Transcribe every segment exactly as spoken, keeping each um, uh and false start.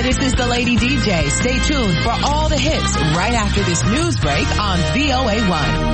This is the Lady D J. Stay tuned for all the hits right after this news break on V O A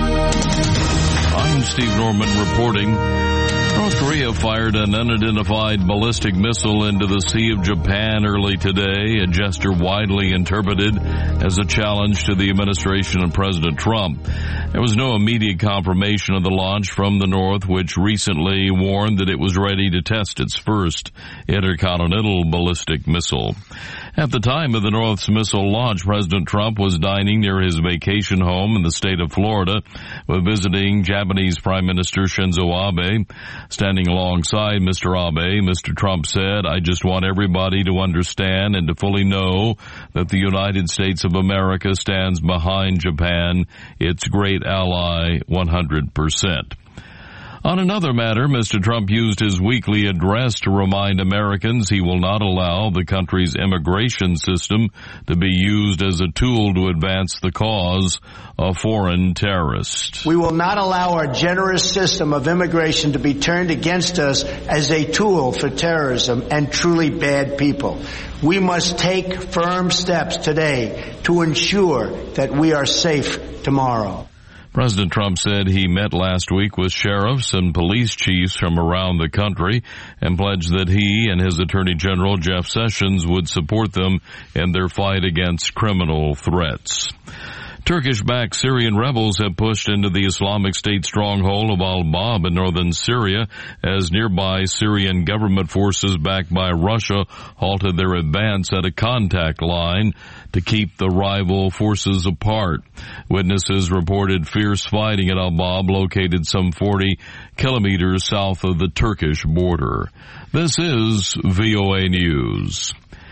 one. I'm Steve Norman reporting. North Korea fired an unidentified ballistic missile into the Sea of Japan early today, a gesture widely interpreted as a challenge to the administration of President Trump. There was no immediate confirmation of the launch from the North, which recently warned that it was ready to test its first intercontinental ballistic missile. At the time of the North's missile launch, President Trump was dining near his vacation home in the state of Florida with visiting Japanese Prime Minister Shinzo Abe. Standing alongside Mister Abe, Mister Trump said, "I just want everybody to understand and to fully know that the United States of America stands behind Japan, its great ally, one hundred percent. On another matter, Mister Trump used his weekly address to remind Americans he will not allow the country's immigration system to be used as a tool to advance the cause of foreign terrorists. We will not allow our generous system of immigration to be turned against us as a tool for terrorism and truly bad people. We must take firm steps today to ensure that we are safe tomorrow." President Trump said he met last week with sheriffs and police chiefs from around the country and pledged that he and his Attorney General Jeff Sessions would support them in their fight against criminal threats. Turkish-backed Syrian rebels have pushed into the Islamic State stronghold of Al-Bab in northern Syria as nearby Syrian government forces backed by Russia halted their advance at a contact line to keep the rival forces apart. Witnesses reported fierce fighting at Al-Bab, located some forty kilometers south of the Turkish border. This is V O A News.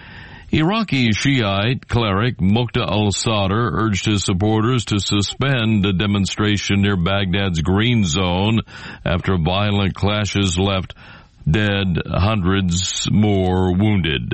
Iraqi Shiite cleric Muqtada al-Sadr urged his supporters to suspend a demonstration near Baghdad's Green Zone after violent clashes left dead, hundreds more wounded.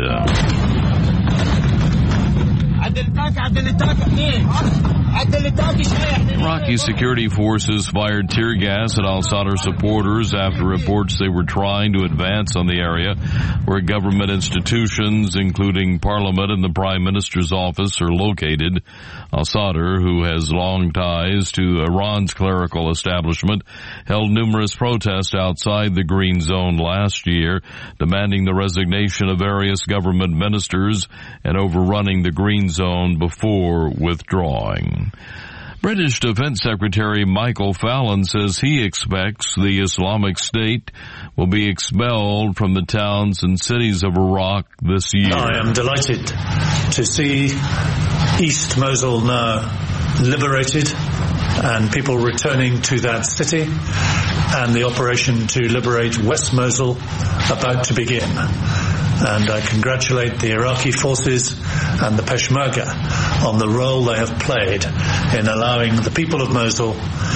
Iraqi security forces fired tear gas at al-Sadr supporters after reports they were trying to advance on the area where government institutions, including Parliament and the Prime Minister's office, are located. Al-Sadr, who has long ties to Iran's clerical establishment, held numerous protests outside the Green Zone last year, demanding the resignation of various government ministers and overrunning the Green Zone before withdrawing. British Defense Secretary Michael Fallon says he expects the Islamic State will be expelled from the towns and cities of Iraq this year. I am delighted to see East Mosul now liberated and people returning to that city, and the operation to liberate West Mosul about to begin. And I congratulate the Iraqi forces and the Peshmerga on the role they have played in allowing the people of Mosul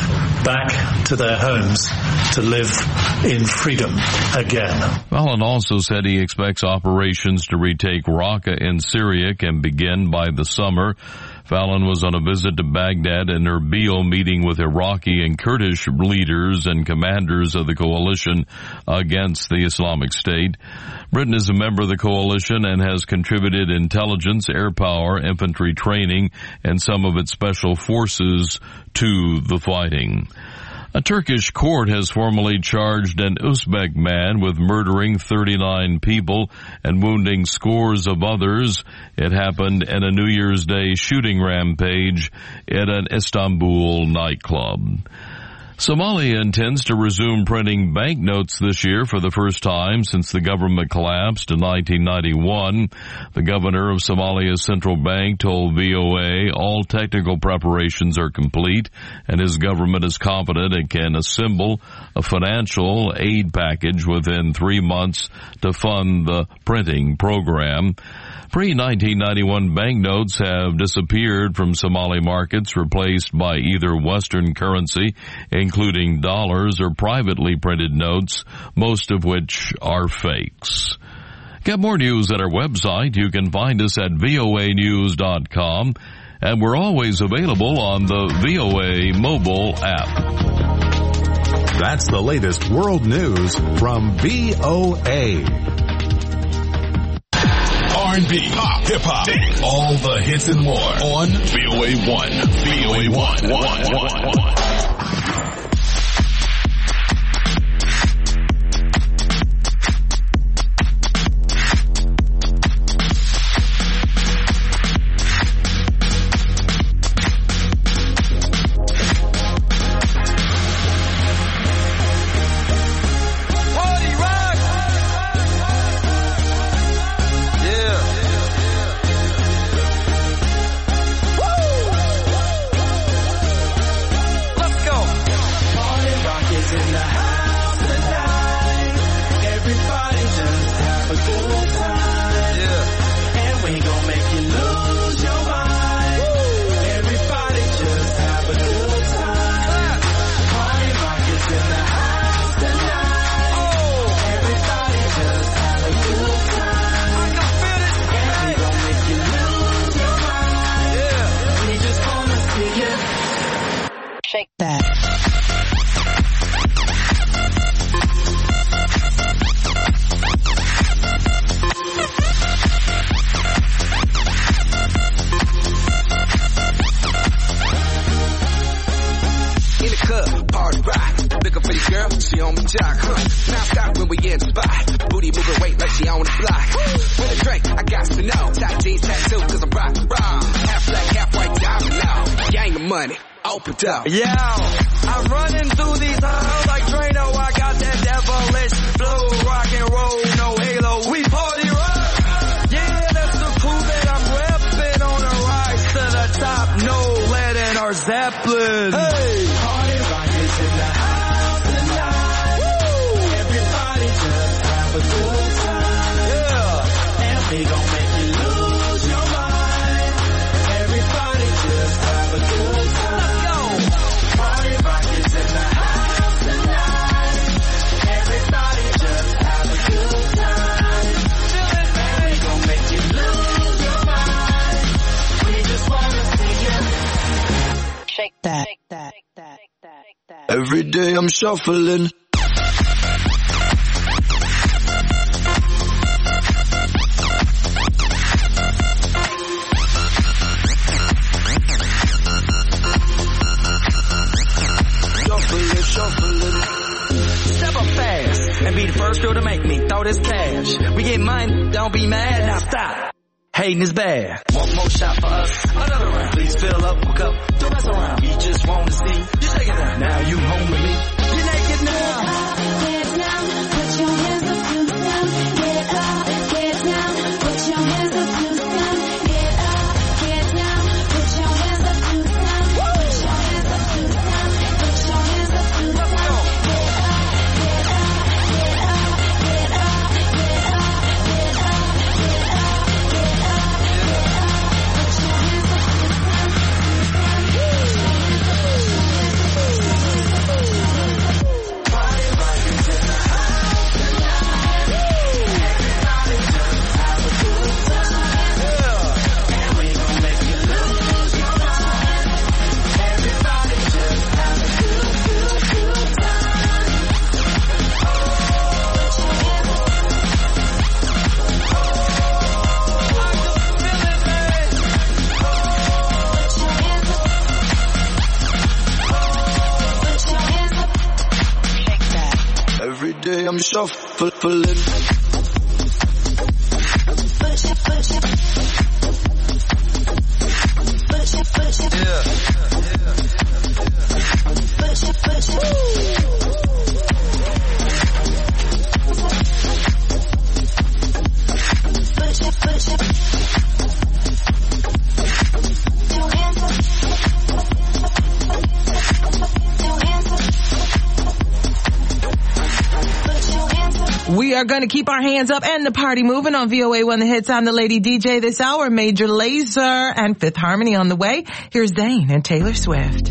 back to their homes to live in freedom again. Fallon also said he expects operations to retake Raqqa in Syria can begin by the summer. Fallon was on a visit to Baghdad and Erbil, meeting with Iraqi and Kurdish leaders and commanders of the coalition against the Islamic State. Britain is a member of the coalition and has contributed intelligence, air power, infantry training, and some of its special forces to the fighting. A Turkish court has formally charged an Uzbek man with murdering thirty-nine people and wounding scores of others. It happened in a New Year's Day shooting rampage at an Istanbul nightclub. Somalia intends to resume printing banknotes this year for the first time since the government collapsed in nineteen ninety-one. The governor of Somalia's central bank told V O A all technical preparations are complete and his government is confident it can assemble a financial aid package within three months to fund the printing program. Pre nineteen ninety-one banknotes have disappeared from Somali markets, replaced by either Western currency, including dollars, or privately printed notes, most of which are fakes. Get more news at our website. You can find us at V O A news dot com, and we're always available on the V O A mobile app. That's the latest world news from V O A. R and B, pop, hip hop, all the hits and more on V O A one. V O A one. one, one, one. Yeah, I'm running through these halls like Drano. I got that devilish flow, rock and roll, no halo. We party rock. Yeah, that's the crew that I'm repping on the rise to the top. No lead in our Zeppelin. Hey, party rock is in the house tonight. Woo! Everybody just have a good time. Yeah, and we gon' make you lose your mind. Everybody just have a good time. That, that, that, that, that. Every day I'm shuffling. Shuffling, shuffling. Step up fast and be the first girl to make me throw this cash. We get mine, don't be mad, now stop. Hating is bad. One more shot for us, another round. Please fill up a cup, don't mess around. We just want to see you take it down. Now you home with me. You're naked now. Get down, put your hands up to the sound. Get up, get down, put your hands up to the sound. Get up, get down, put your hands up to the sound. Put your hands up to the sound. Put your hands up to the sound. Get up, get up, get up, get up, get up, get up, get up. I'm shuffling. We are going to keep our hands up and the party moving on V O A one The Hits. I'm the Lady D J this hour. Major Lazer and Fifth Harmony on the way. Here's Dane and Taylor Swift.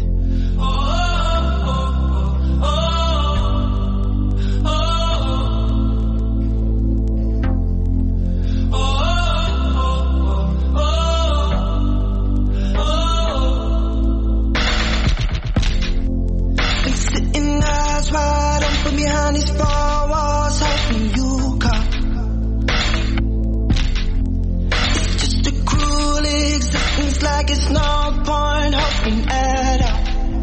Sitting eyes wide open behind these four walls, hoping you come. like it's no point hoping at all.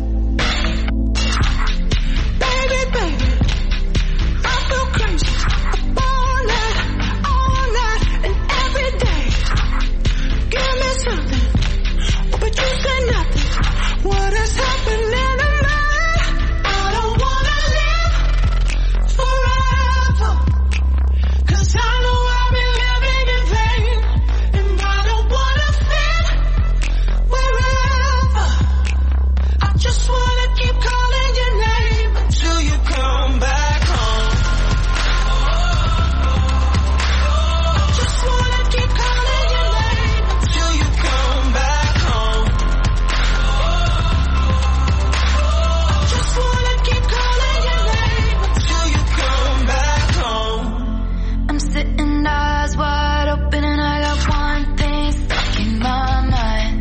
Baby, baby, I feel crazy all night, all night, and every day. Give me something, but you say nothing. What is happening to me? I don't wanna live forever, 'cause I know I've been living in vain, and I don't wanna feel wherever. I just wanna keep calling your name until you come back home. I just wanna keep calling your name until you come back home. I just wanna keep calling your name until you come back home. I'm sitting eyes wide open and I got one thing stuck in my mind.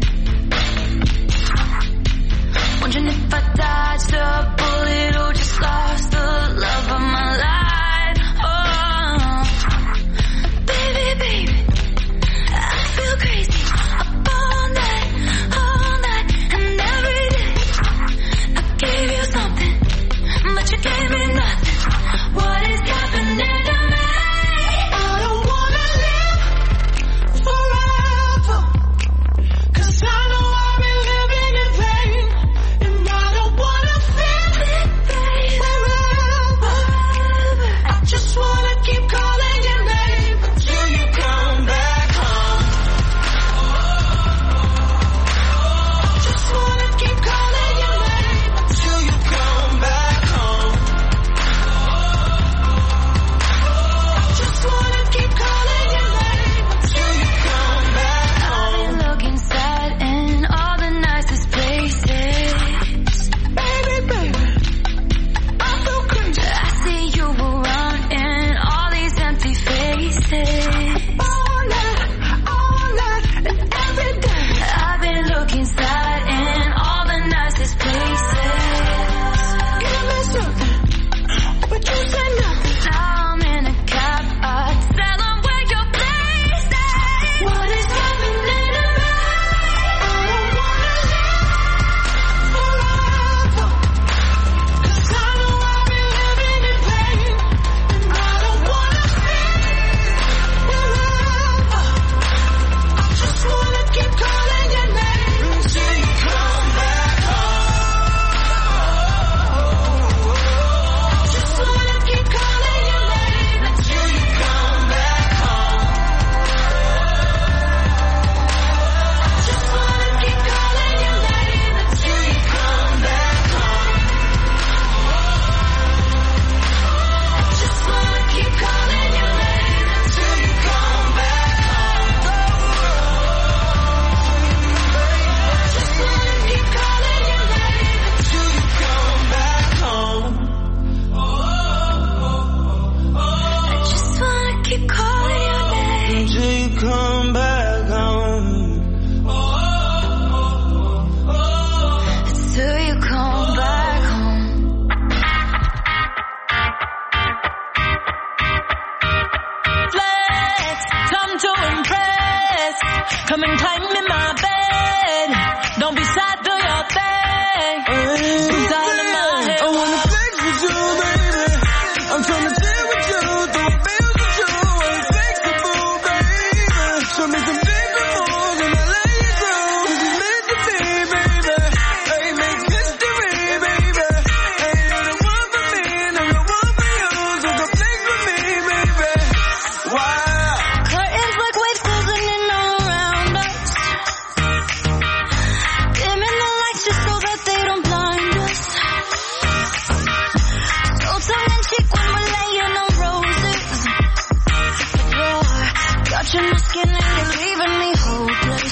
Wondering if I dodged a bullet or just lost the love of my life. Oh, baby, baby, I feel crazy up all night, all night, and every day. I gave you something, but you gave me nothing. What is happening to me? I don't wanna live forever, 'cause I know I've been living in vain, and I don't wanna feel wherever. I just wanna keep calling your name until you come back home. Just wanna keep calling your name until you come back home. Just wanna keep calling your name until you come back home. I've been looking sad in all the nicest places. Baby, baby, I feel crazy I see you around in all these empty faces. all night, all night, and every day. I've been looking sad in all the nicest places. Give me something, but you say nothing. Now I'm in a cab, I tell them where your place is. What is happening to me? I don't wanna live forever, 'cause I know I've been living in vain, and I don't wanna feel wherever. I just wanna keep calling your name until you come back home. Just wanna keep calling your name until you come back home. Just wanna keep calling your name until you come back home. Just wanna keep calling your name until you come back home. Just wanna keep calling your name until you come back home. I just wanna keep calling your name. Until you come back home. Till you come back home. Flex, time to impress. Come and climb in my bed. Don't be sad, do your thing. It's all in my head. I wanna flex with you, baby. I'm trying to chill with you, throw bills with you. I'm flexible, baby. Show me some different moves and I'll let you go. This is meant to be, baby. Hey, make history, baby. Hey, you're the one for me and I'm the one for you. So come flex with me, baby. Wow. Curtains like waves closing in around us. Dimming the lights just so that they don't blind us. So tongue in cheek when we're laying on roses. But you're touching my skin and you're leaving me hopeless.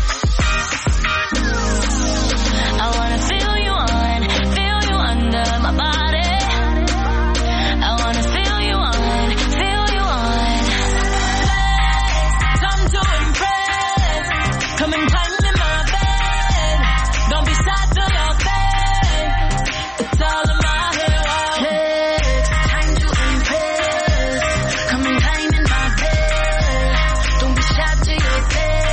I wanna feel you on, feel you under my body. I wanna feel you on, feel you on. Time to impress. Come and climb in my bed. Don't be sad, do your thing. It's all in my head. Wow. Flex, time to impress. Come and climb in my bed. Don't be shy to your bed.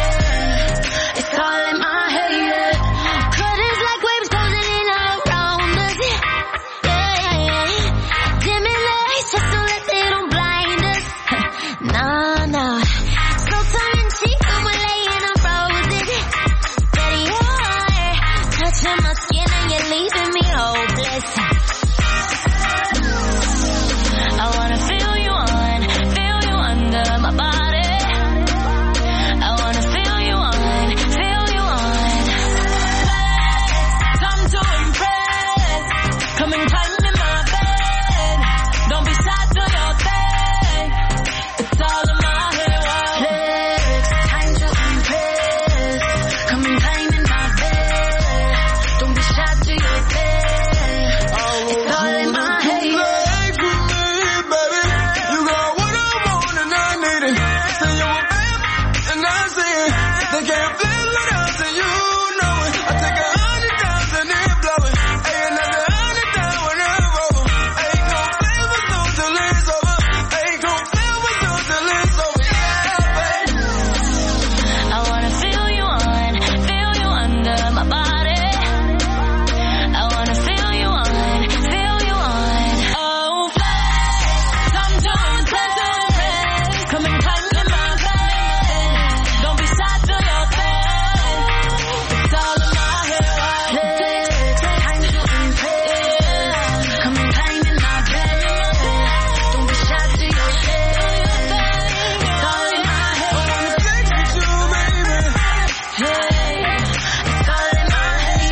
can't live without you, know it. I take a hundred times and then blow it. Ain't another hundred times when I'm over. Ain't gon' feel what's on till it's over. Ain't gon' feel what's on till it's over. Yeah, baby. I wanna feel you on, feel you under my body. I wanna feel you on, feel you on. Oh, flex, come to flex. Come and climb in my bed. Don't be shy, do your thing. It's all in my head. Time to impress. Come and climb in my bed. Don't be shy, do your thing. It's all in my head. Flex with you, baby. Hey, it's all in my head.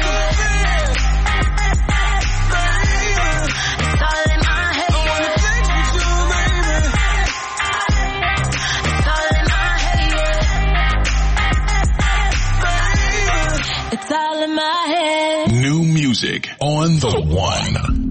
It's all in my head. Flex with you, baby. It's all in my head. It's all in my head. New music on the one.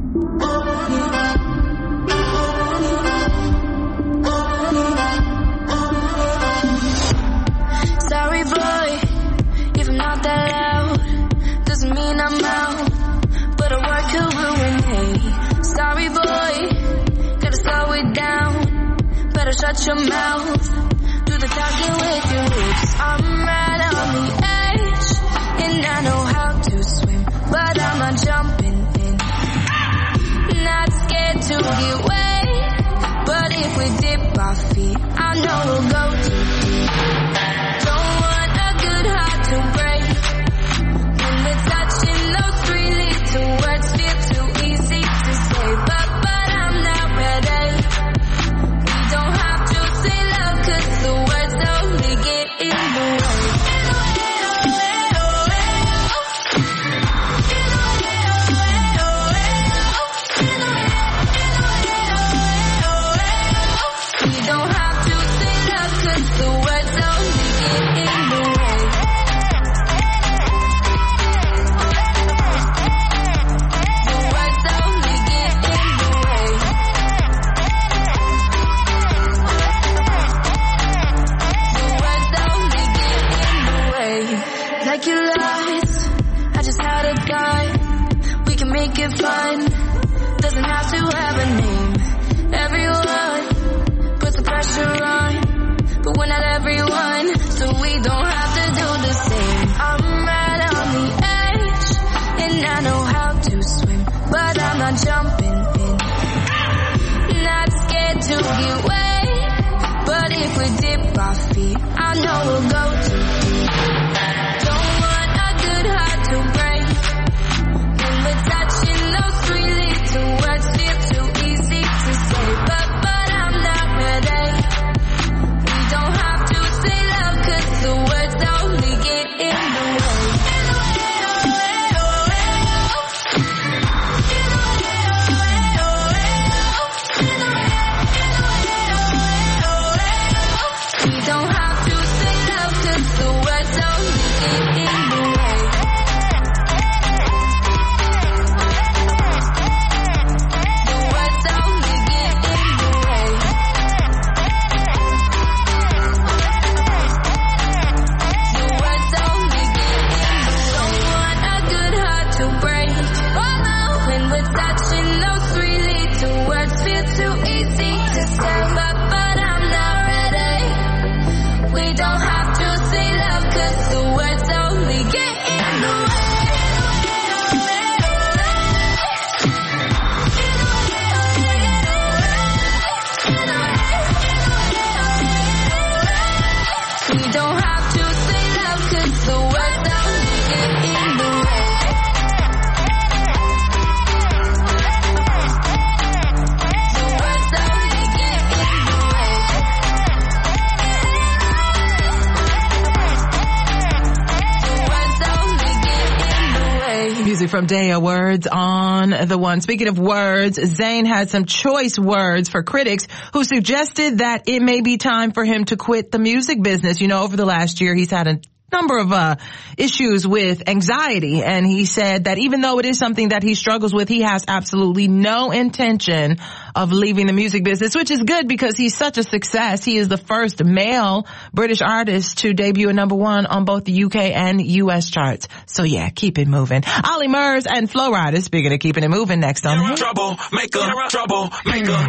Sorry, boy, if I'm not that loud, doesn't mean I'm out, but a word could ruin me. Sorry, boy, gotta slow it down, better shut your mouth, do the talking with your lips. I'm right on the edge, and I know how to swim, but I'm not jumping in. Not scared to get wet, but if we dip our feet, I know we'll go too deep. Don't want a good heart to break. When we're touching those three little words, feel too easy to say, but but I'm not ready. We don't have to say love, 'cause the words only get in the way. We don't have to say love, 'cause the words only get in the way. The words only get in the way. The words only get in the way. Like you lies, I just had a thought. We can make it fun. Doesn't have to have a name. Everyone puts the pressure on, but we're not everyone, so we don't have to do the same. I'm right on the edge, and I know how to swim, but I'm not jumping in. Not scared to get wet, but if we dip our feet, I know we'll go too deep. Don't want a good heart to break. When we're touching those three little words, feel too easy to say, but but I'm not ready. We don't have to say love, 'cause the words only get in the way. We don't have to say love, 'cause the words only get in the way. The words only get in the way. The words only get in the way. Don't want a good heart to break. Oh no, when we're touching those three little words, feel too easy to say, but but I'm not ready. We don't have to say love, 'cause the words only get in the way. We don't have to say love, 'cause the words only get in the way. The words only get in the way. The words only get in the way. Music from Daya, words on the one. Speaking of words, Zayn had some choice words for critics who suggested that it may be time for him to quit the music business. You know, over the last year, he's had a number of uh issues with anxiety, and he said that even though it is something that he struggles with, he has absolutely no intention of leaving the music business, which is good because he's such a success. He is the first male British artist to debut at number one on both the U K and U S charts. So yeah, keep it moving. Ollie Murs and Flo Rida, speaking of keeping it moving, next on the hit. Trouble maker, trouble maker.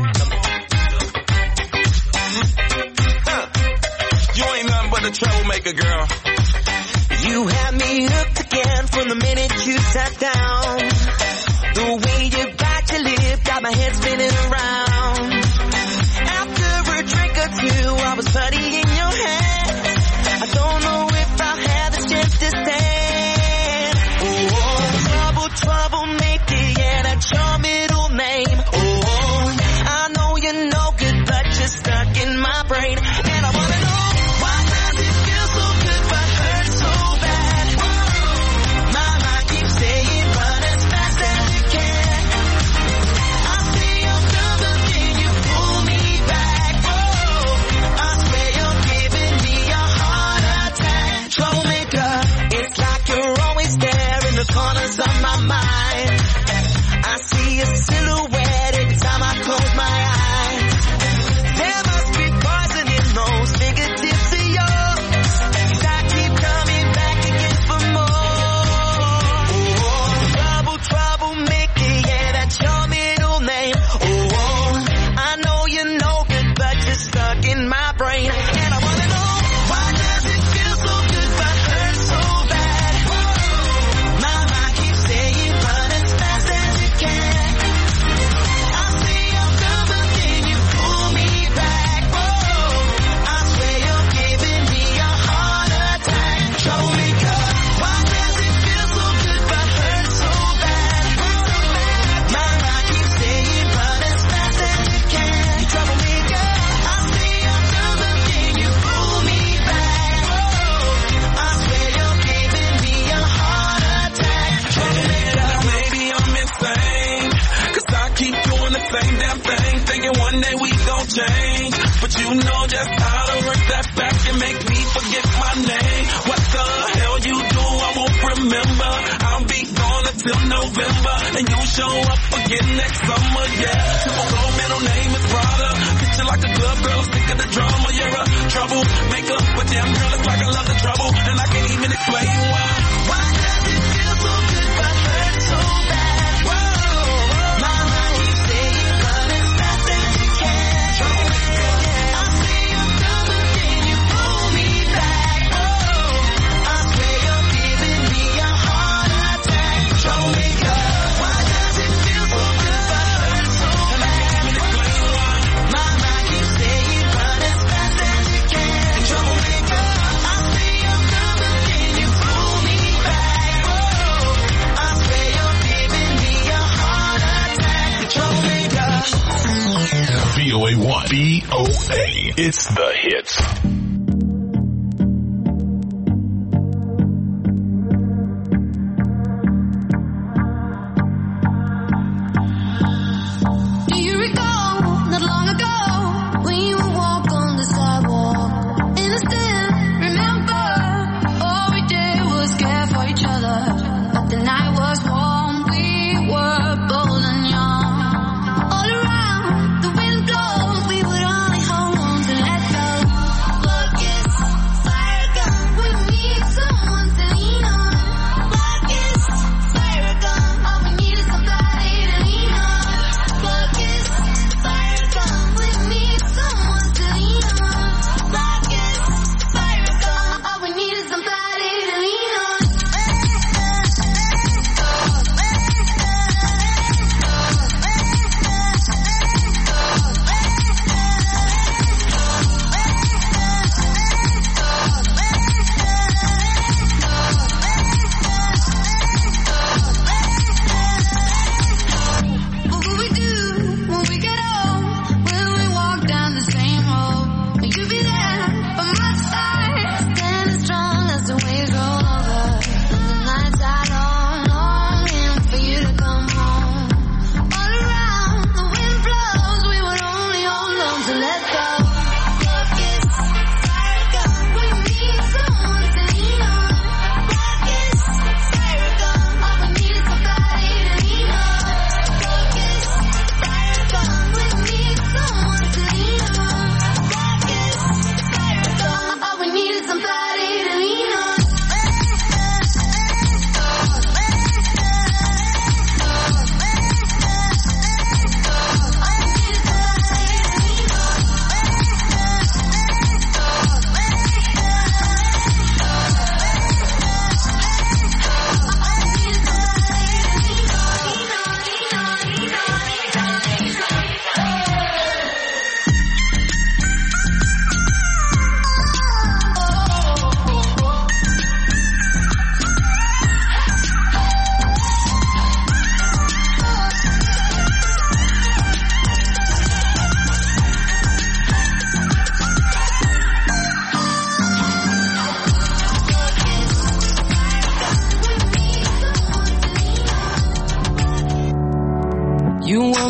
You ain't nothing but a troublemaker, girl. You had me hooked again from the minute you sat down. The way you bite your lip got my head spinning around. After a drink or two, I was putty in your hands. I don't know if I'll have the chance to stand. Oh, trouble, troublemaker, yeah, that's your middle name. Oh, I know you're no good, but you're stuck in my brain. And I wanna know, why does it feel so good but hurt so bad? My mind keeps saying run as fast as you can. I say I'm done, but then you pull me back. Oh, I swear you're giving me a heart attack. Troublemaker, it's like you're always there in the corners of my mind. I see a silhouette every time I close my eyes. There must be poison in those fingertips of yours, 'cause I keep coming back again for more. Oh, trouble, troublemaker, yeah, that's your middle name. Oh, I know you're no good, but you're stuck in my brain. And I wanna know, why does it feel so good but hurt so bad? My mind keeps saying run as fast as you can. I say I'm done, but then you pull me back. Oh, I swear you're giving me a heart attack. Troublemaker, why does it feel so good but hurt so bad? My mind keeps saying run as fast as you can. Troublemaker, I say I'm done, but then you pull me back. Oh, I swear you're giving me a heart attack. Troublemaker, Maybe I'm insane, 'cause I keep doing the same damn thing, thinking one day we gon' change. But you know just how to work that back and make me forget my name. What the hell you do, I won't remember. I'll be gone until November, and you show up again next summer, yeah. Typical middle name is Prada. Picture like a club girl, sick of the drama. You're a troublemaker, but damn girl, it's like I love the trouble, and I can't even explain why. why does it feel so good but hurt so bad? Whoa, my mind keeps saying run as fast as you can. I say I'm done, but then you pull me back. Oh, I swear you're giving me a heart attack. Troublemaker, why does it feel so good but hurt so bad? My mind keeps saying run as fast as you can. Troublemaker, I say I'm done, but then you pull me back. Oh, I swear you're giving me a heart attack. Troublemaker. V O A one. V O A. It's the hits. Do you recall not long ago when you would walk on the sidewalk? And I still remember all we did was care for each other. But the night was warm, we were bold and young. All around, the wind blows, we would only hold on to let go.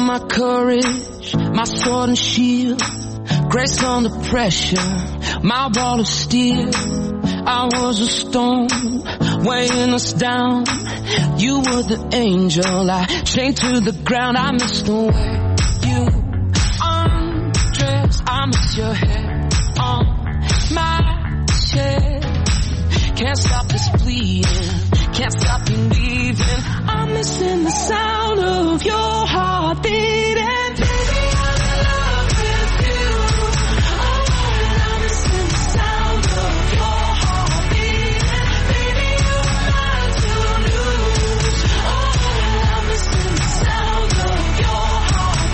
my courage, my sword and shield, grace under pressure, my wall of steel. I was a stone weighing us down. You were the angel I chained to the ground. I miss the way you undress. I miss your hair on my chest. Can't stop this bleeding, can't stop believing. I'm missing the sound of your heart beating. Baby, I'm in love with you. Oh, and I'm missing the sound of your heart beating. Baby, you're mine to lose. Oh, and I'm missing the sound of your heart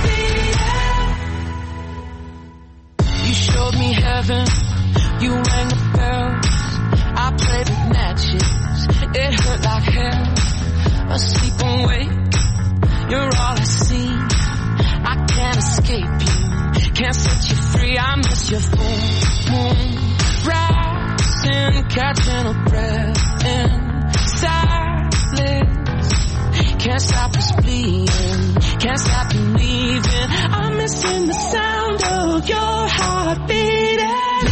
beating. You showed me heaven, you rang the bells. I played with matches, it hurt like hell. Asleep and wake, you're all I see. I can't escape you, can't set you free. I miss your full moon rising, catching a breath in silence. Can't stop this bleeding, can't stop believing. I'm missing the sound of your heart beating.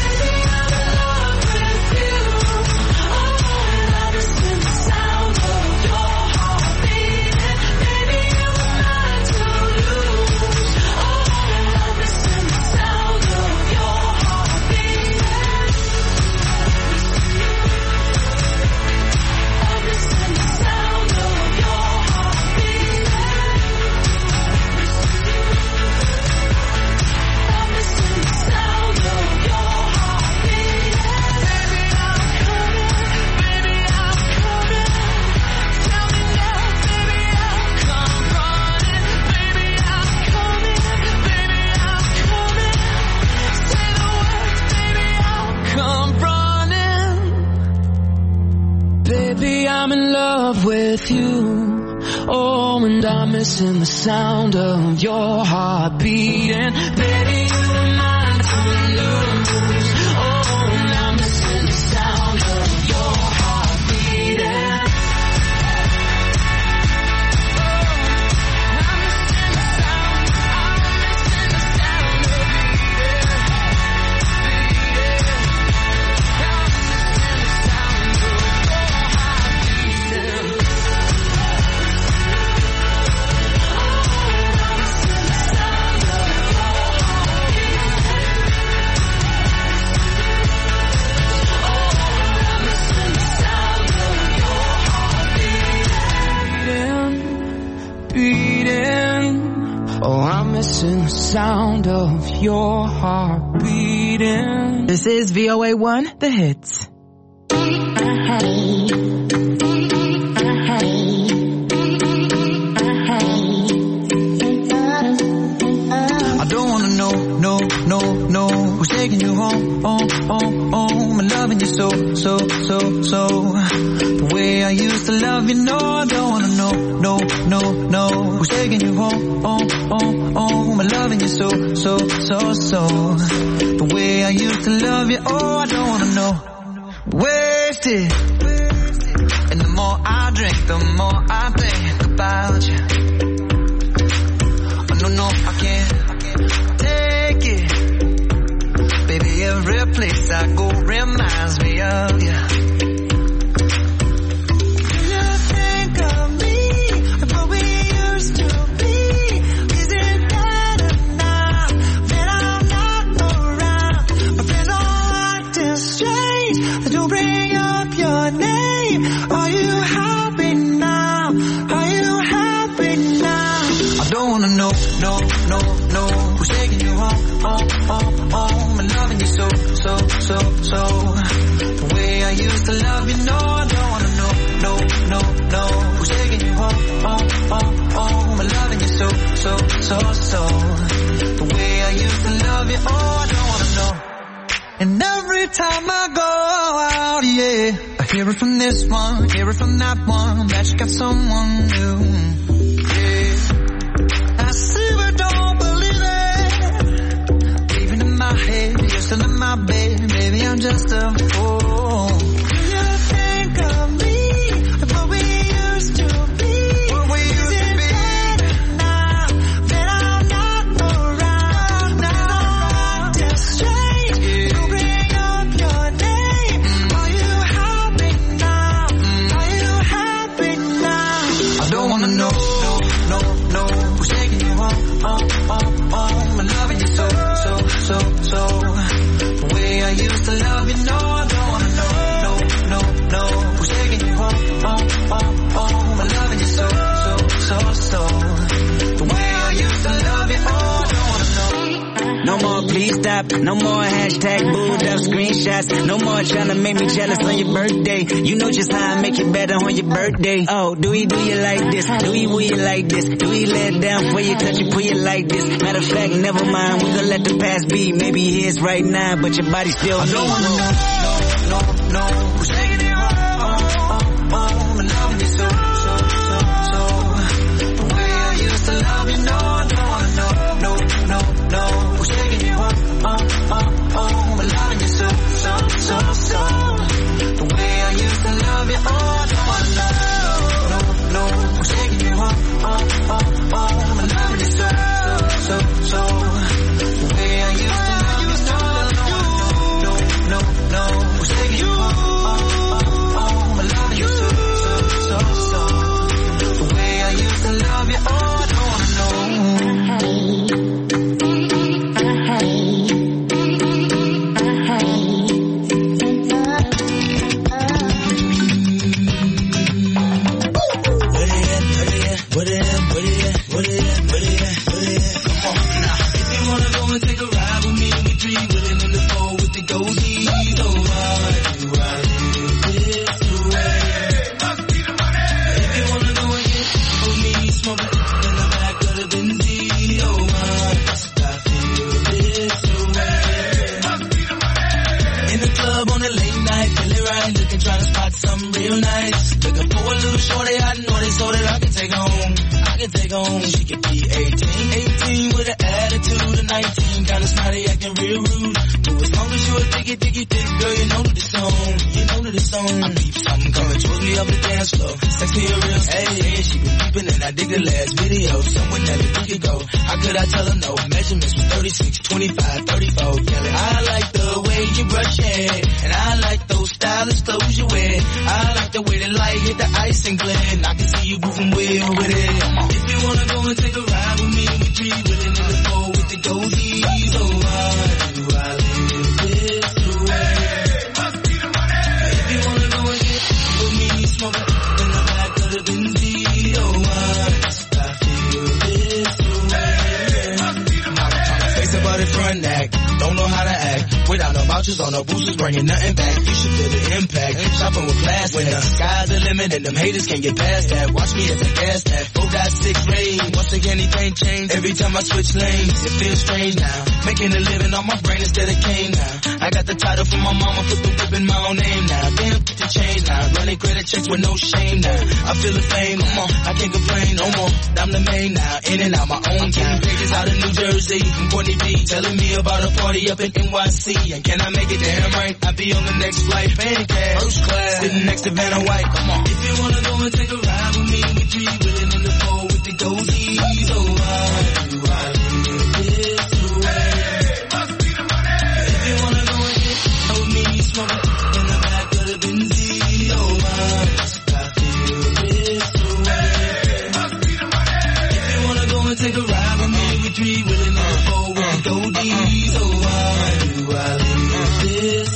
I'm in love with you. Oh, and I'm missing the sound of your heart beating. Baby, you were mine to lose. Oh, and I'm missing the sound of your heart beating. Missing the sound of your heart beating. This is V O A one, The Hits. I don't wanna know, no, no, no, who's taking you home, home, home, home, and loving you so, so, so, so. The way I used to love you, no, I don't wanna know, no, no, no, who's taking you home, home, home, home, and loving you so, so, so, so. The way I used to love you, oh, I don't wanna know. Wasted. And the more I drink, the more I think about you. Oh, no, no, I can't take it. Baby, every place I go reminds me of you. So, so, so, the way I used to love you, no, I don't wanna know, no, no, no, who's taking you home, home, home, home, I'm loving you so, so, so, so, the way I used to love you, oh, I don't wanna know, and every time I go out, yeah, I hear it from this one, hear it from that one, that you got someone new, yeah, I see but don't believe it, even in my head, you're still in my bed, maybe I'm just a fool. Do you think of me, of what we used to be? What we used to be? Now that I No more hashtag booed up screenshots. No more trying to make me jealous on your birthday. You know just how I make it better on your birthday. Oh, do we do you like this? Do we will you like this? Do we let down for you, touch you, pull you like this? Matter of fact, never mind. We gonna let the past be. Maybe his right now, but your body still I don't wanna know, no, no, no. Who's taking it home? Oh, oh, I'm loving you so, so, so, so. The way I used to love you, no, I don't wanna know, no, no, no. Who's taking you home? Oh, oh, oh, I'm loving you so, so, so, so. The way I used to love you, oh, I don't wanna know, no, no. Who's taking you home? Oh, oh, oh, I'm loving you so, so, so, so. The way I used to love you, no, I don't wanna know, no, no, no. Who's taking you home? Oh, oh, oh, I'm loving you so, so, so, so. The way I used to love you, oh, I don't wanna know. What it is, what it is, what it is, what it is, what it is. Come on now. If you wanna go and take a ride with me, we three willing in the four with the goldies. Oh, why do I live this way? Must be the money. If you wanna go and get with me, smoke it in the back of the Benzie. Oh, why must I feel this way? Must be the money. In the club on a late night, feeling right, looking, trying to spot something real nice. Looking for a little shorty, I know they so that I can take home. I can take home. She could be eighteen, eighteen with an attitude of nineteen, kinda snotty, acting real rude. But as long as you a diggy, diggy, dick, girl, you know that it's on. You know that it's on. I peep something coming towards me up the dance floor. Sex me a real hey, hey, she been peeping and I dig the last video. Somewhere that we could go. How could I tell her no? Measurements was thirty-six, twenty-five, thirty-four. Yelling, I like the way you brush your hair, and I like those stylish clothes you wear. I like the way the light hit the ice and glare. I can see you moving well with it. If you wanna go and take a ride with me, we three willing in the four with the goldies. Oh, why do I live this way? Must be the money. If you wanna go and get with me, smoke it in the back of the Benzie. Oh, why must I feel this way? Must be the money. Face about it front act, don't know how to act. Without no vouchers on no boosters, bringing nothing back. You should feel the impact. Shopping with class when the sky's the limit and them haters can't get past that. Watch me as I gas that. four point six range. Once again, anything changed. Every time I switch lanes, it feels strange now. Making a living on my brain instead of cane now. I got the title from my mama, put the whip in my own name now. Damn, to change now. Running credit checks with no shame now. I feel the fame, come on. I can't complain no more. I'm the main now. In and out my own town. Pages out of New Jersey from Courtney B. Telling me about a party up in N Y C. And can I make it damn right? I'll be on the next flight, paying cash. First class, sitting next to Vanna White. Come on. If you wanna go and take a ride with me, we three willing in the four with the goldies. Oh, why do I live this way? Must be the money. If you wanna go and get with me, smoke it in the back of the Benzie. Oh, why must I feel this way? Must be the money. If you wanna go and take a ride with me, we three willing in the four with the goldies. Oh, why do I live this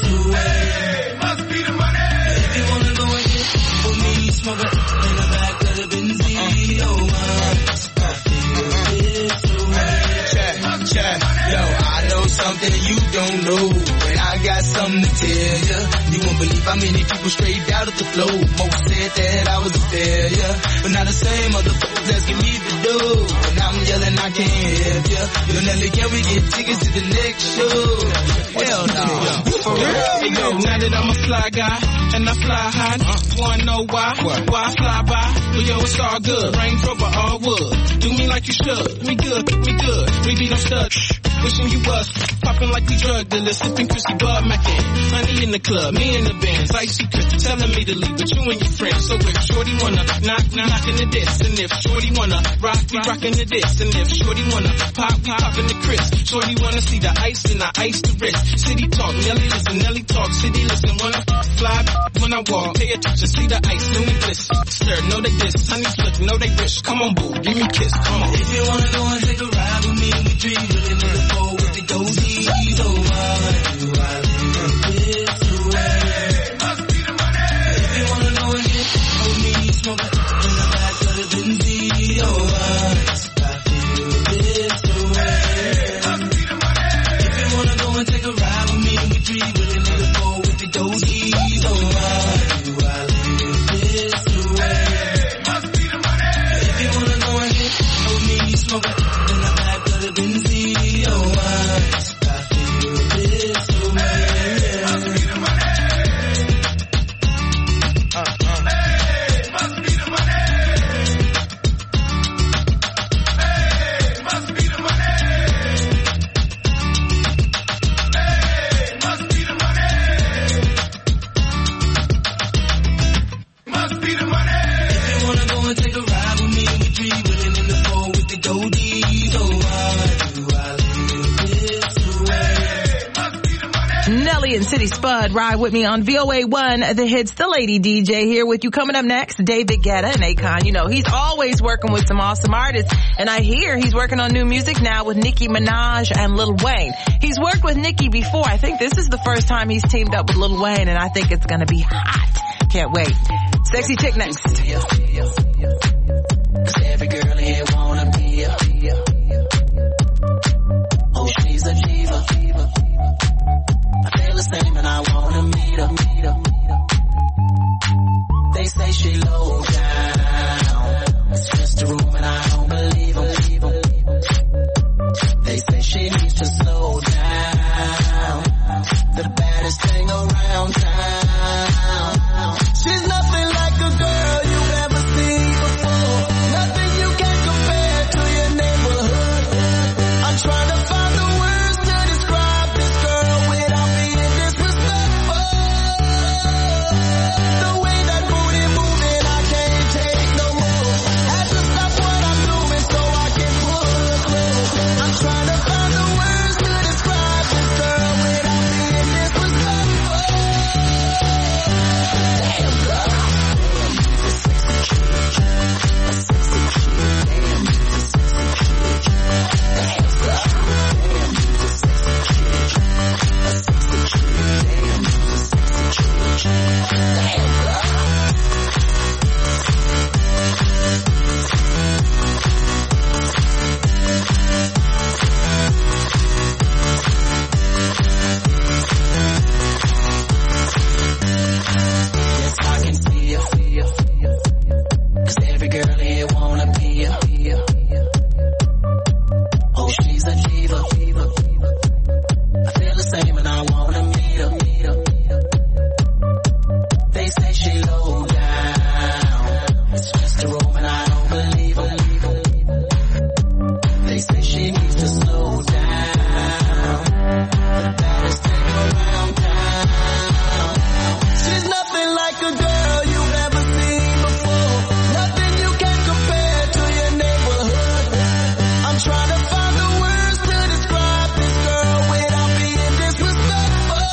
way? Must be the money. If you wanna go and get with me, smoke it in the back of the Benzie. Oh, why must I feel this way? Check, check. Yo, I know something you don't know, and I got something to tell ya. You won't believe how many people straight out of the flow. Most said that I was a failure, but now the same motherfuckers asking me to do. And I'm yelling I can't help ya. Yo, Nelly, can we get tickets to the next show? Hell no. For real? Hey, yo, now that I'm a fly guy, and I fly high, wanna know why? Why I fly by? Well, yo, it's all good. Range Rover, all wood. Do me like you should. We good, we good. We be no studs. Wishing you was popping like we drug dealers, sipping Chrissy Bud Mackin. Honey in the club, me in the bands, icy Chris telling me to leave with you and your friends. So if Shorty wanna knock, knock in the diss, and if Shorty wanna rock, we rockin' the diss, and if Shorty wanna pop, we poppin' the Chris. Shorty wanna see the ice, and I ice the wrist. City talk, Nelly listen, Nelly talk, city listen. When I fly, when I walk, pay attention, see the ice, and we bliss. Stir, know they diss, honey flick, know they rich. Come on, boo, give me a kiss, come on. If you wanna go and take a ride with me, we three willing in the four with the goldies. Oh, why do I live this way? Must be the money. If you wanna go and get with me, smoke it in the back of the Benzie. Oh, why must I feel this way? Must be the money. If you wanna go and take City Spud. Ride with me on V O A one, the hits, the lady D J here with you. Coming up next, David Guetta and Akon. You know, he's always working with some awesome artists. And I hear he's working on new music now with Nicki Minaj and Lil Wayne. He's worked with Nicki before. I think this is the first time he's teamed up with Lil Wayne, and I think it's gonna be hot. Can't wait. Sexy Chick next. Cause every girl here wanna be a, oh, she's a diva. I feel the same and I wanna meet her. They say she low down. It's just a room and I don't believe her. They say she needs to slow down. The baddest thing around town. She's nothing like a girl you've ever seen before. Nothing you can compare to your neighborhood. I'm trying to find the words to describe this girl without being disrespectful. The way that booty moving, I can't take no more. Had to stop what I'm doing so I can pull her through. I'm trying to find the words to describe this girl without being disrespectful. Damn girl. Yes, I can see her. Cause every girl here wanna be a, oh, she's a diva. I feel the same and I wanna meet her. They say she low down. It's just a room and I don't believe her. They say she needs to slow down. The baddest thing around town. She's nothing like a girl you've ever seen before. Nothing you can compare to your neighborhood. I'm trying to find the words to describe this girl without being disrespectful.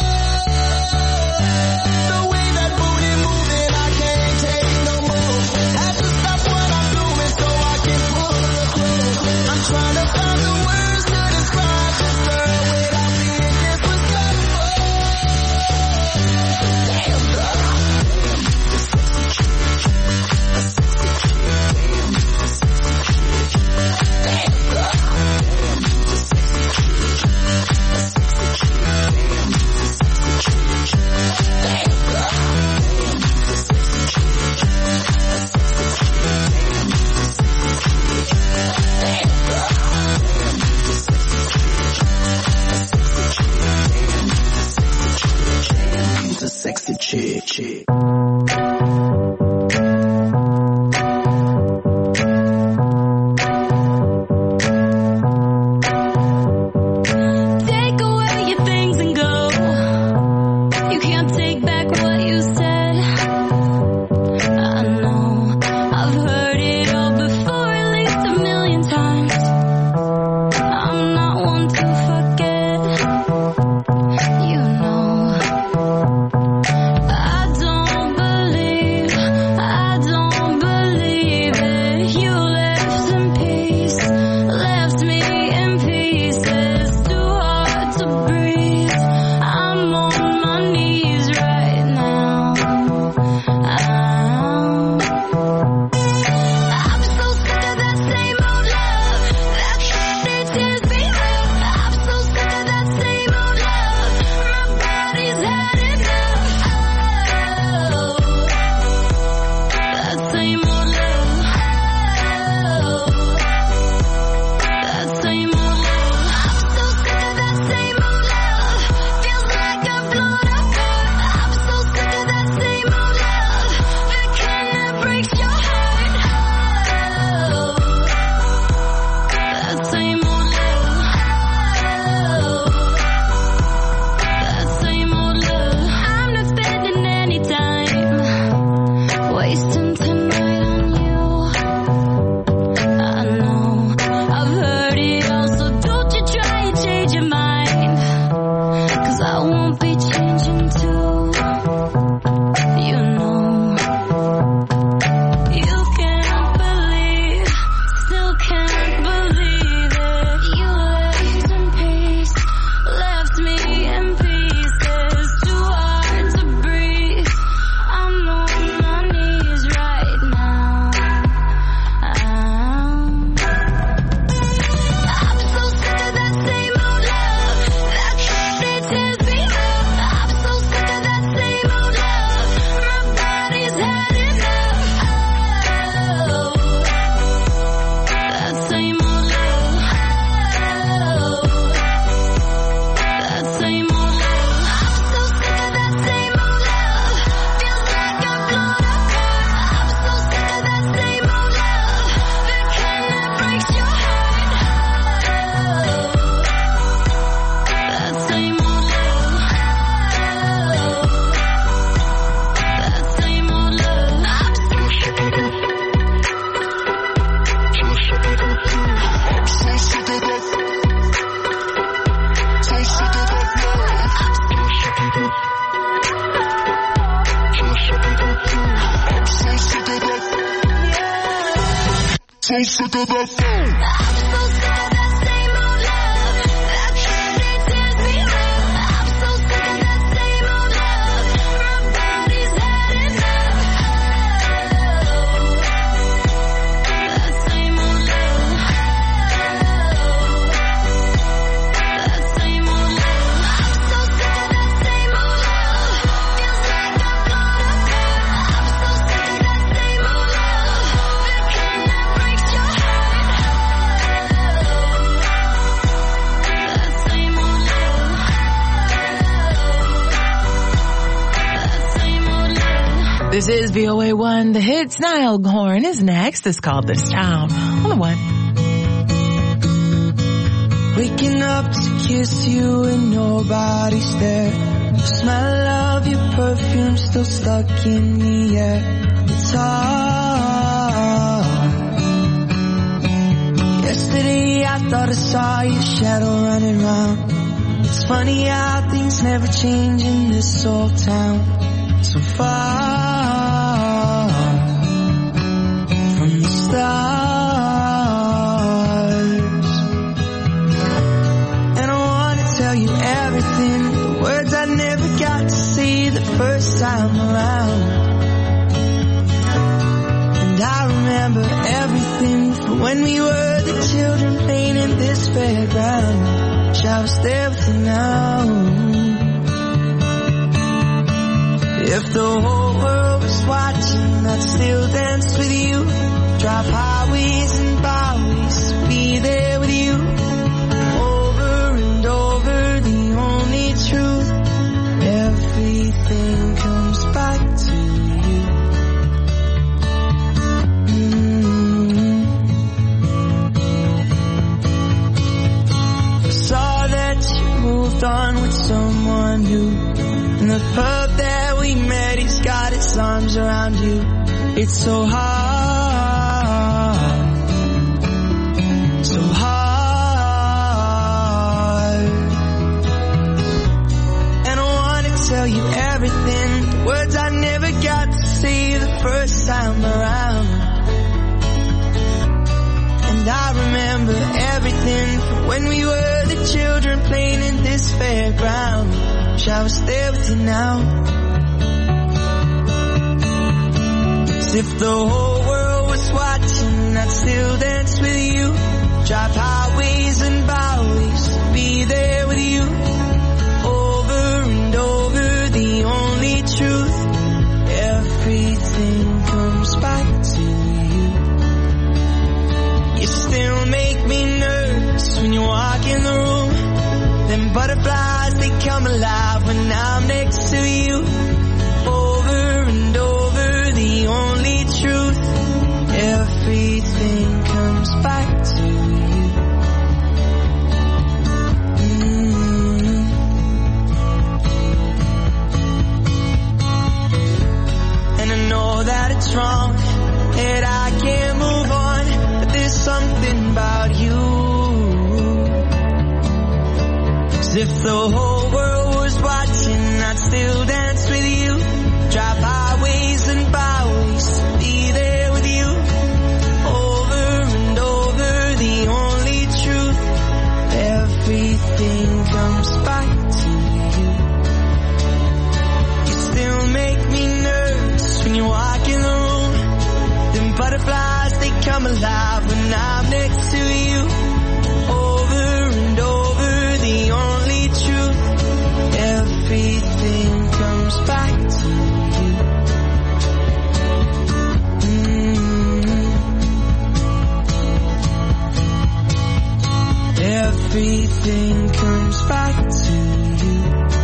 The way that booty moving, I can't take no more. Had to stop what I'm doing so I can pull her through. I'm trying to find the words to describe this girl without being disrespectful. Damn girl. She's a sexy chick, chick. Take away your things and go. You can't take back what you said. I know I've heard it all before, at least a million times. I'm not one to forget. You know I don't believe so sick of that phone. I'm so sick of that same old love. That candy tears me up. I'm so sick of that same old love. My body's had enough. That same old love. That same old love. I'm so sick of that same old love. Feels like I'm gonna burn. I'm so sick of that same old love. The kind that breaks your heart. That same old love. That same old love. This is V O A one, the hits. Niall Horan is next. It's called This Town on the one. Waking up to kiss you and nobody's there. The smell of your perfume still stuck in the air. It's hard. Yesterday I thought I saw your shadow running round. It's funny how things never change in this old town. So far from the stars. And I wanna tell you everything, the words I never got to say the first time around. And I remember everything from when we were the children playing in this fairground. Wish I was there with you now. If the whole world was watching, I'd still dance with you. Drive highways and byways, be there with you. Over and over, the only truth. Everything comes back to you. Mm. I saw that you moved on with someone new. In the pub that we met, he's got his arms around you. It's so hard, so hard. And I wanna tell you everything, the words I never got to say the first time around. And I remember everything from when we were the children playing in this fairground. Wish I was there with you now. As if the whole world was watching, I'd still dance with you. Drive highways and byways, be there with you. Over and over, the only truth. Everything comes back to you. You still make me nervous when you walk in the room. Them butterflies, they come alive when I'm next to you. Over and over, the only truth. Everything comes back to you. Mm. And I know that it's wrong, that I can't move on, but there's something about you. As if the whole world was watching, I'd still dance with you. Drive highways and byways, be there with you. Over and over, the only truth. Everything comes back to you. You still make me nervous when you walk in the room. Them butterflies, they come alive when I'm next to you. Over and over, the only truth. Everything comes back to you. Mm. Everything comes back to you.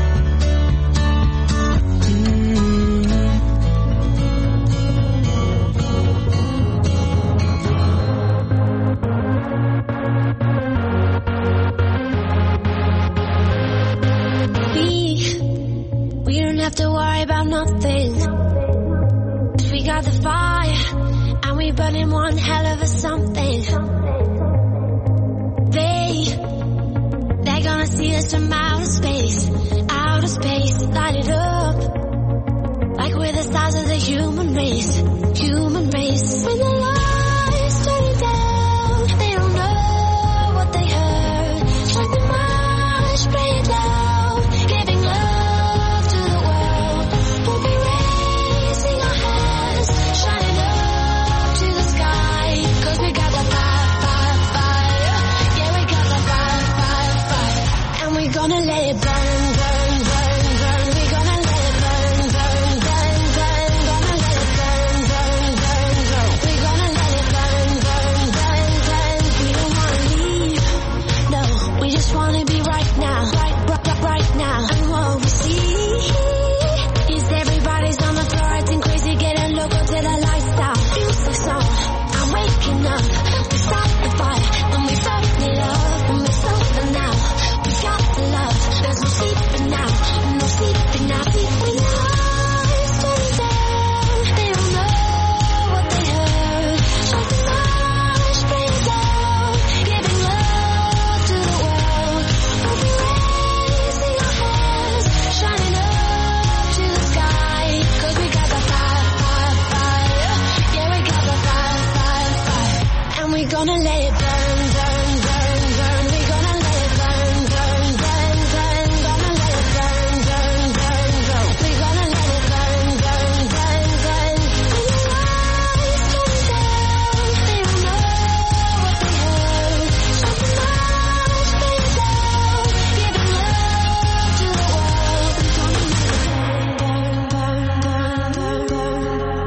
Have to worry about nothing. We got the fire and we burning one hell of a something. They, they're gonna see us from outer space, outer space, light it up like the human race, human race. When the lights turn down. gonna let it burn, burn, burn, burn. We gonna let it burn, burn, burn, burn. Gonna let it burn, burn, burn, burn. We gonna let it burn, burn, burn, burn. When your eyes turn down, they don't know what they heard. Shut the mouth, play it down, giving love to the world. We gonna let it burn, burn, burn, burn, burn,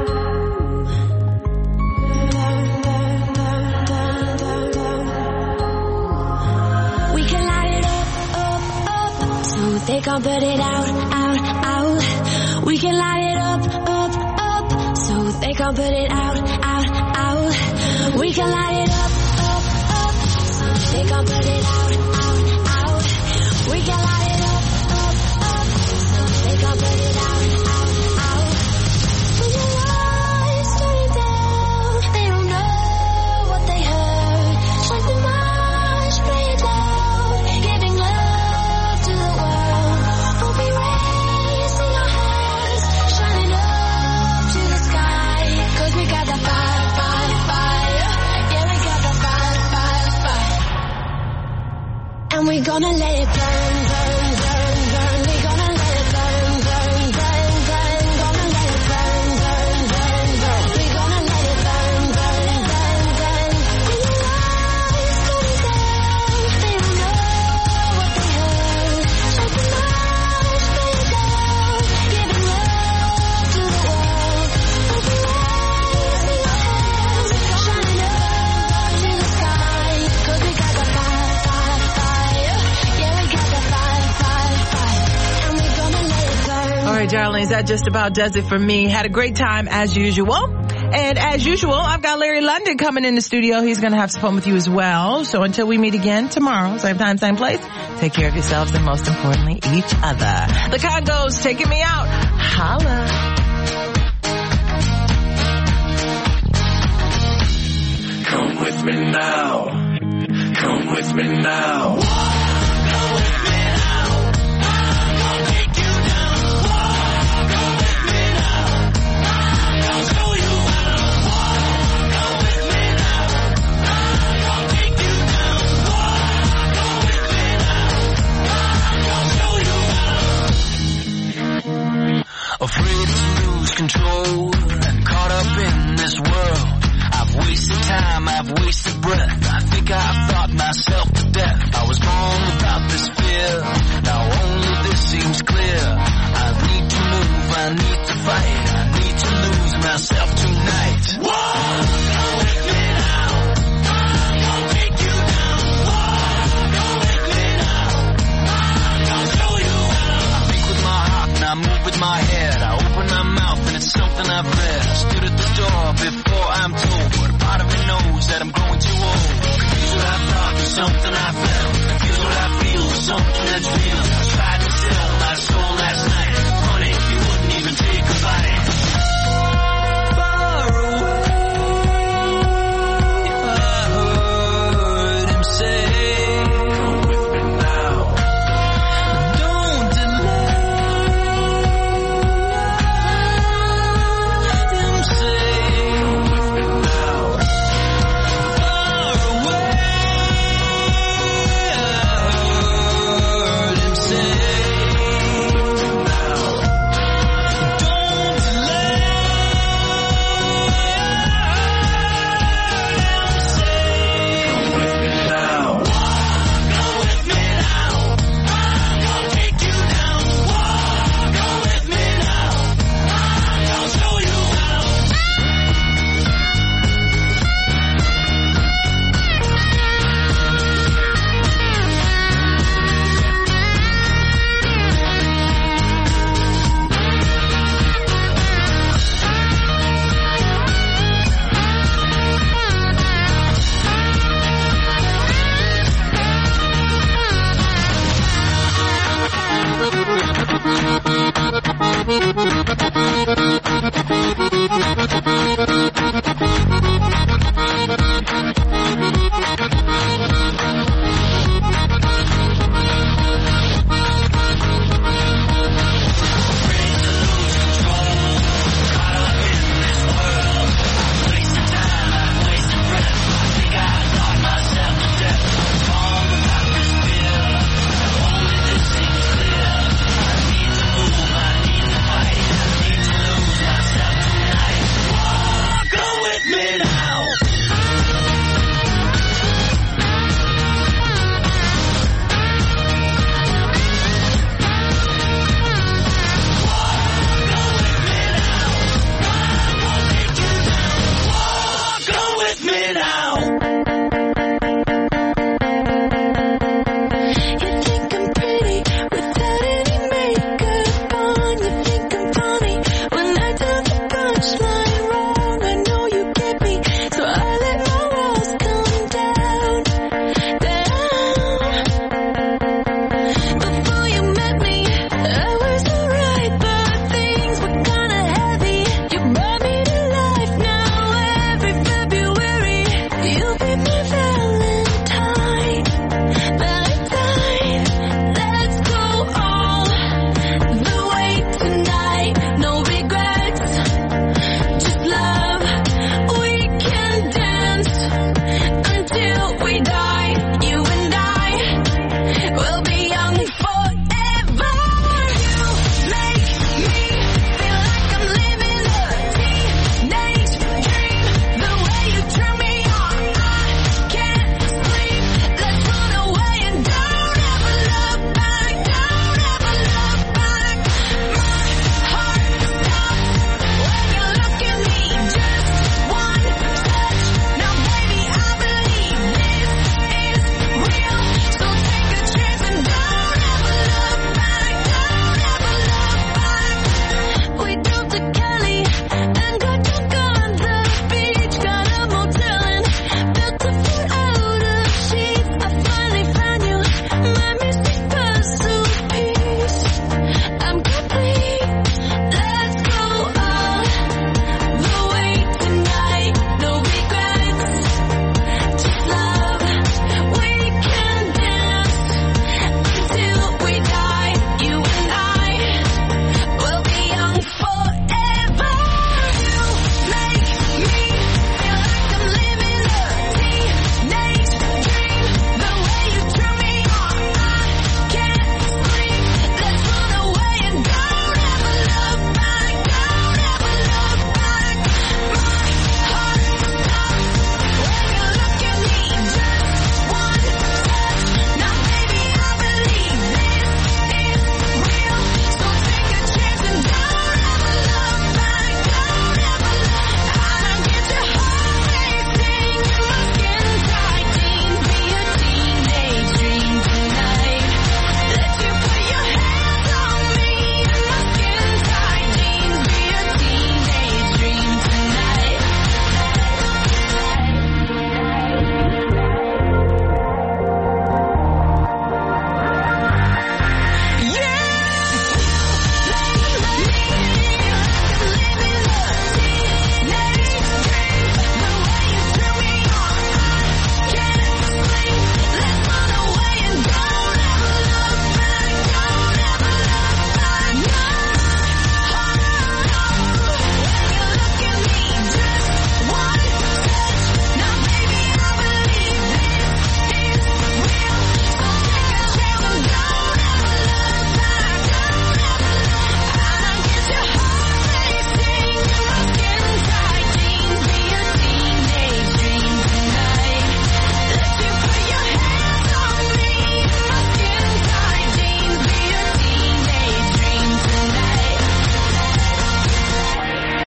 burn. We can light it up, up, up, so they can't put it out, out, out. We can light it up, up, up, so they can't put it out, out, out. We can light it up, up, up, so they can't put it out, out, out. We can light it up, up, up, so they can't put it out, out, out. When your eyes turn down, they don't know what they heard. Strike the march, play it loud, giving love to the world. We'll be raising our hands, shining up to the sky. 'Cause we got the fire, fire, fire. Yeah, we got the fire, fire, fire. And we're gonna let it burn, burn, burn, burn. We're gonna let it burn, burn, burn, burn. Gonna let it burn, burn, burn, burn. We're gonna let it burn, burn, burn, burn. When your eyes turn down, they don't know what they heard. Shut the mouth, play it down, giving love to the world. We'll be raising our hands, shining up to the sky. 'Cause we got the fire, fire, fire. Yeah, we got the fire, fire, fire. And we're gonna let it burn. All right, darlings, that just about does it for me. Had a great time as usual. And as usual, I've got Larry London coming in the studio. He's going to have some fun with you as well. So until we meet again tomorrow, same time, same place, take care of yourselves and most importantly, each other. The Congos taking me out. Holla. Come with me now. Come with me now. Afraid to lose control and caught up in this world. I've wasted time, I've wasted breath. I think I've thought myself to death. I was born without this fear. Now only this seems clear. I need to move, I need to fight. I need to lose myself tonight. Whoa! Come with me now. I'm gonna take you down. Whoa! Come with me now. I'm gonna show you how. I think with my heart and I move with my head. I open my mouth and it's something I've read. I stood at the door before I'm told, but a part of me knows that I'm growing too old. Confused what I thought with something I felt. Confused what I feel with something that's real.